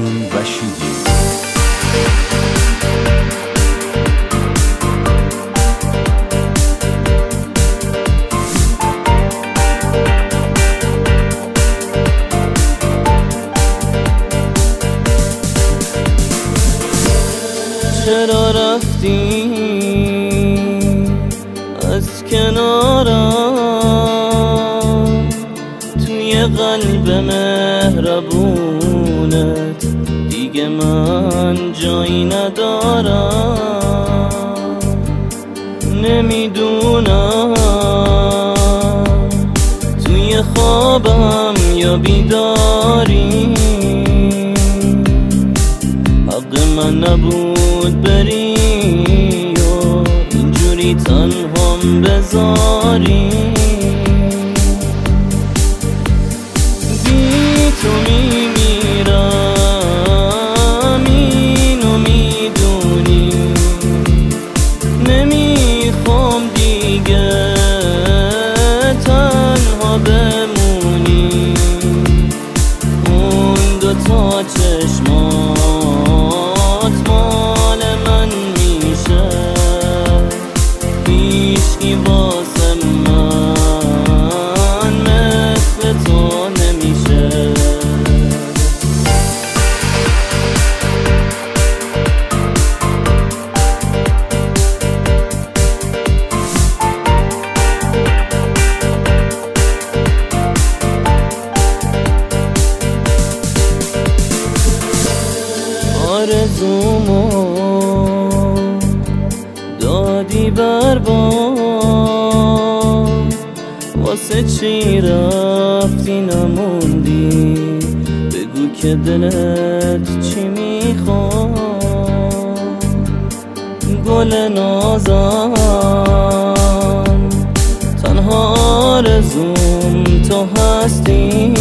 هارون رشیدی. چرا رفتی از کنارم؟ توی قلب مهربونت دیگه من جایی ندارم. نمیدونم توی خوابم یا بیداری حق من نبود بری و اینجوری تنهام بذاری. بی تو میمیرم اینو میدونی، نمیخوام دیگه تنها بمونی. اون دوتا چشمات مال من میشه، هیچکی واسه من مثل تو نمیشه. آرزومو دادی برباد، واسه چی رفتی نموندی؟ بگو که دلت چی میخواد. گل نازم تنها آرزوم تو هستی،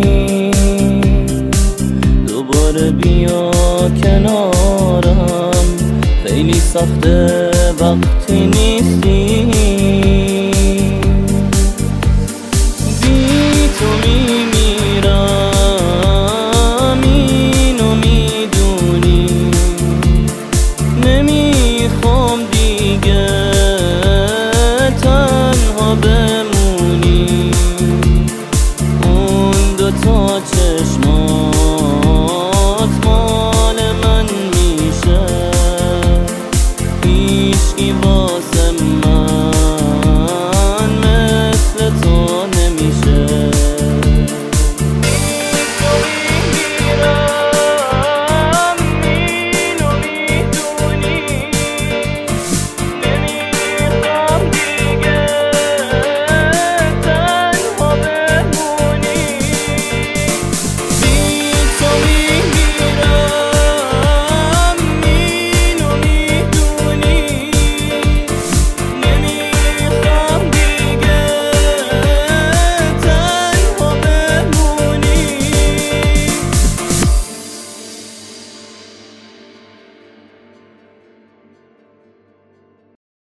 دوباره بیا کنارم، خیلی سخته وقتی نیستی.